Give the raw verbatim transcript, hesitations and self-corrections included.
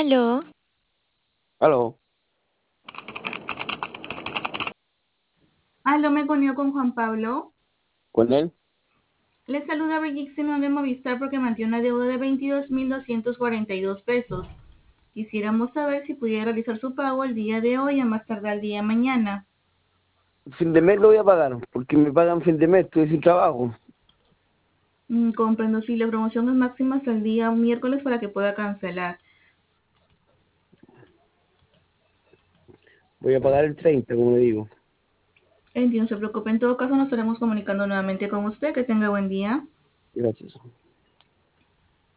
Aló, Aló, Aló, me comunico con Juan Pablo. ¿con él? Le saluda Bellixino de Movistar porque mantiene una deuda de veintidós mil doscientos cuarenta y dos pesos. Quisiéramos saber si pudiera realizar su pago el día de hoy a más tardar el día de mañana. Fin de mes lo voy a pagar, porque me pagan fin de mes, estoy sin trabajo. Mm, comprendo si la promoción es máxima hasta el día miércoles para que pueda cancelar. Voy a pagar el treinta, como le digo. Entiendo, no se preocupe. En todo caso, nos estaremos comunicando nuevamente con usted. Que tenga buen día. Gracias.